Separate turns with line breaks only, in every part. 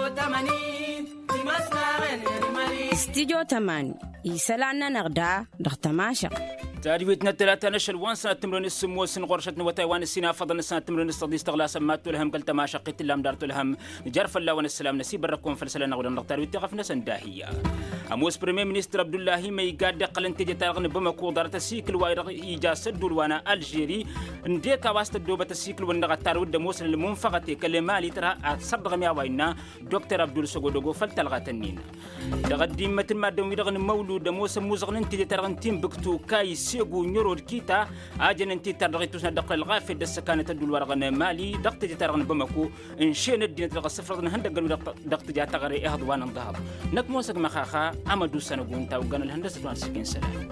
استديو 8 يسلعنا نغدا دغتماشق
تاريخنا ثلاثة نشل وان سنة تمرن السمو سن غرشتنا وتايوان السنة فضل سنة تمرن استضي استغلا سمات لهم قلت ما شقيت اللام دارت لهم جرف الله والسلام نسيب الركون فلسلنا غدا نختار وتقف نسن داهية أموس بريمير مينستر عبد الله ما يقاد قلن تجي تارغن بمكو دارت السيكل وايرغ إيجاز الدولوانا الجيري نديك واست الدوبة السيكل ونغتار ود موس المنفقة كلمة ترى صدق ميا وينا دكتور عبد السجودو فلتلغتنين دغدي متن ما دم يرغن مولود موس موزغن تجي تارغن تيم بكتو كاي سيغو نيرو الكيتا اجن انت ترغيتوسنا دق الغافي دس كانت الدول ورغن مالي دقت ترغن بمكو ان شين الدين تلغ صفر هندق دقت جا تغري اهضوان الظهر نك موسق مخاخا امدو سنغون تا وغن الهندسه سكين سلام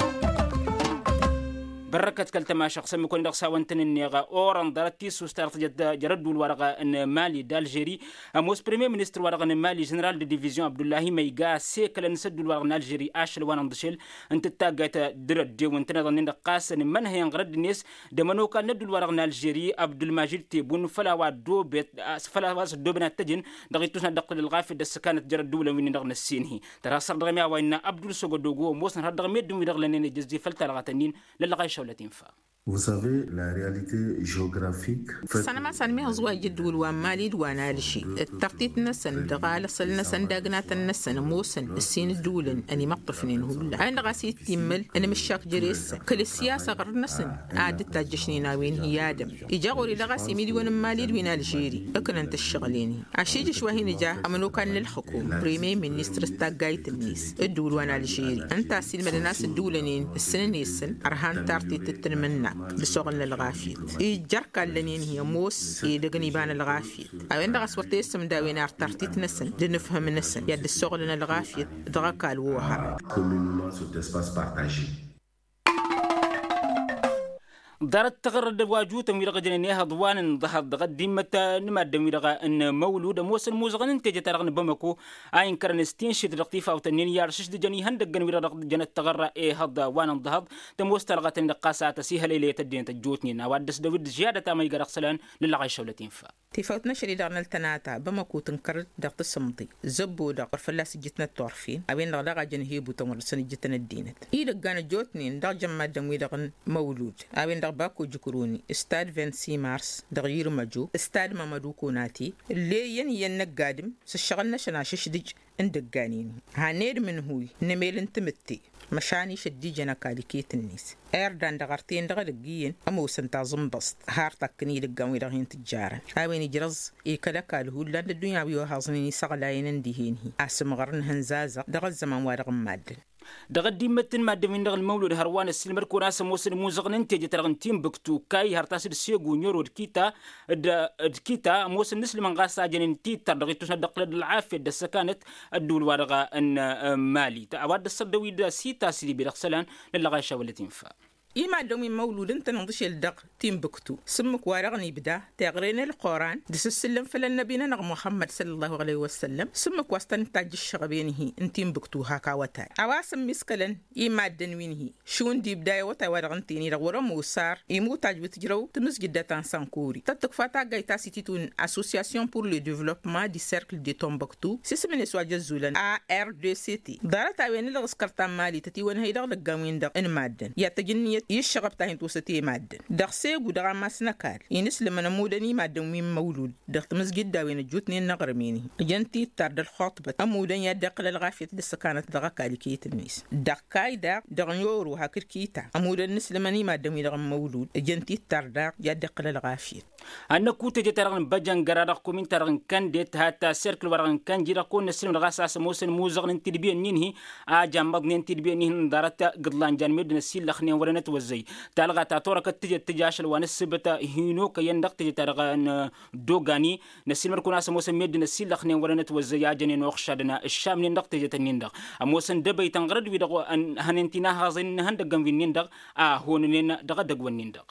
بركة كلتما شخص مكون دقسا وانتن النيغا اوران دارتي سوستارت جرد الورقة ان مالي دالجيري اموس بريمير مينستر ورقة مالي جنرال دي ديفيزيون عبد الله ميغا سيكل نسد الورقة الجيري اشل وان دشل انت تاغات درد دي وانتن ظنين دقاس من هي غرد الناس دمنو كان ند الورقة الجيري عبد المجيد تيبون فلا دوبت فلا واس دوبنا تجن دغيتوسنا دقل الغافي دس كانت جرد دوله من دغن السينهي ترى صار دغميا وين عبد السغدوغو موس دغمي دم دغلنين جزي فلتلغتنين للغاي
Vous savez, la réalité géographique...
سنما سنمي هزوا جدول ومالي دوانا لشي التقطيط نسن دغال صلنا سن داقنات النسن موسن السين الدولن أني مقطفنين هولا أنا غاسي تيمل أنا مشاك جريس كل السياسة غر نسن عادت تاجشني ناوين هي آدم إجا غوري لغاسي مليون مالي دوين الجيري أكن أنت الشغليني عشيج شوهين جا أمنو كان للحكومة بريمير مينستر استاقايت النيس الدول وانا الجيري أنت أسيل من الناس الدولنين السنين السن أرهان تارتي تتنمنا بسوغن للغافيت جركا لنين هي موس يدغني بان الغافيت او عند غسوت اسم داوين ارترتيت نسن لنفهم نسن يد السوغن للغافيت دغكا الوها
دارت تغرد واجوت ميرغ جنيها ضوان ضحض غدي متى نمد ميرغ ان مولود موسن موزغن انت جترغن بمكو اين كرنستين شد لطيفه او تنين يار شد جني هندغن ميرغ جنت تغرى ايه هض وان ضحض تموسترغت نقاسات سيها ليله تدين تجوتني نوادس دود زياده ما يقرا خسلان للغاي شولتين فا
تفوتنا شري دارنا التناتا بمكو تنكر دقت السمطي زبو دقر فلاس جتنا الطرفين اوين لغا جنهي بوتمر سن جتنا الدينت اذا كان جوتني ندار جما دم ويدغن مولود اوين باكو جكروني استاد 26 مارس دغير ماجو استاد مامادو كوناتي اللي ين قادم سشغلنا شناش دج اندقانين هانير من هوي نميل انتمتي مشاني شدي جنا كاليكيت الناس اردان دغرتين دغلقين امو سنتا زنبسط هارتكني دغاوي دغين تجارا اوين جرز يكلا كالهو لاند الدنيا بيو حاصني سغلاين انديهينهي اسم غرن هنزازا دغ الزمان وارغ مادن دغدي متن ما دمين دغ المولود هروان السلمر كوناس موسن موزغن انت جترغن تيم بكتو كاي هرتاسد سيغو نيورو دكيتا موسن نسل من غاسا جنين تيتر دغيتوس دقل العافيه دسكانت الدول ورغا ان مالي تعود الصدوي دا سيتا سيدي برخسلان للغاشا ولتين فا إما دومي مولود انت نضش الدق تيم بكتو سمك وارغني بدا تغرين القرآن دس السلم فلن نبينا نغ محمد صلى الله عليه وسلم سمك واستن تاج الشغبينه انتيم بكتو هاكا وتا عواسم مسكلن إما دنوينه شون دي بداية وتا وارغنتيني رغورا موسار إمو تاج بتجرو تمس جدتان سانكوري تتكفاتا غايتا سيتيتون Association pour le développement du cercle de Tombouctou سيسمني سواجة زولن AR2CT دارتا وين الغسكرتان مالي تتيوان هيدا لقاوين دق ان مادن يتجنيت يشغب تاين توستي مادن دغسي غدغا ماسنكال ينسل من مودني مادن مين مولود دغت مسجد داوين جوتني نغرميني جنتي ترد الخطبه امودن يدقل الغافيه دسكانت دغا كالكيت النيس دقايدا دغنيورو هاكركيتا امودن نسلمني مادن دغ مولود جنتي ترد يدقل الغافيه
أنا كنت جترغن بجن قرارق كومين ترغن كان ديت هاتا سيركل ورغن كان جيرا كون نسلم الغاساس موسن موزغن تدبيان نينهي آجام مضنين تدبيان نينهن دارتا قدلان جان ميدن السيل لخنين ورنت وزي تالغا تاتورك تجاشل ونسبتا هينو كيندق تجترغن دوغاني نسلم الكوناس موسن ميدن السيل لخنين ورنت وزي آجانين وخشادنا الشام نندق تجتنيندق موسن دبي تنغرد ويدغو أن هننتنا هازين هندقن في نندق هونين دغدق ونندق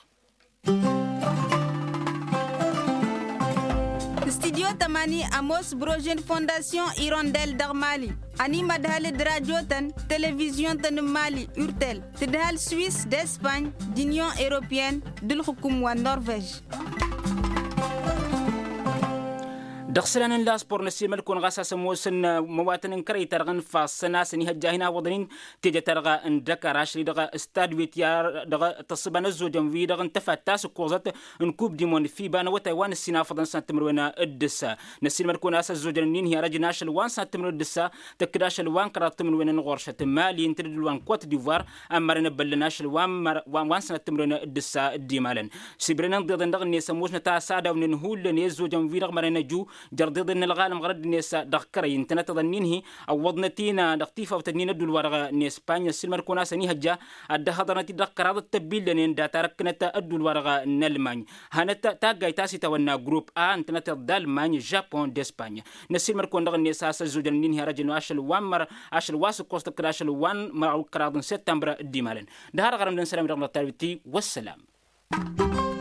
Studio Tamani Amos Brogen Fondation Hirondelle d'Armali. Ani madhal radio tan télévision tan Mali Urtel. Tidhal Suisse d'Espagne d'Union européenne d'Ulhukum wa Norvège.
دخسلان لا سبور نسي ملكون غاسا سموسن مواتن كري ترغن فاسنا سني هجاهنا وضنين تيجا ترغا ان دكاراش دغا استاد ويتيار دغا تصبنا زوجن في دغا تفاتاس كوزات ان كوب ديمون في بان وتايوان السينا فضن سنتمرونا الدسا نسي ملكون اسا زوجن نين هي رجناش الوان سنتمرو الدسا تكداش الوان قرات من وين غورشه مالي انتر الوان كوت ديفوار امرنا بلناش الوان وان سنتمرونا الدسا ديمالن سيبرنا ضد دغني سموش نتا سادا ونهول ني زوجن في مرنا جو جرديد ان الغالم غرد نيس دخكري انت تظنينه او وضنتينا دختيفه وتنين دول ورغه نيسبانيا سلمر كونا سني هجا اد حضرتي دخكر هذا التبيل لين دا تركنت ادول ورغه نلمان هانت تاغاي تاسي تونا جروب انت تدال مان جابون داسبانيا نسلمر كون دغ نيس اسا زوجن نين راجل اشل وامر اشل واس كوست كراشل وان مع كرادن سبتمبر ديمالن دهار غرم سلام رحمه الله والسلام.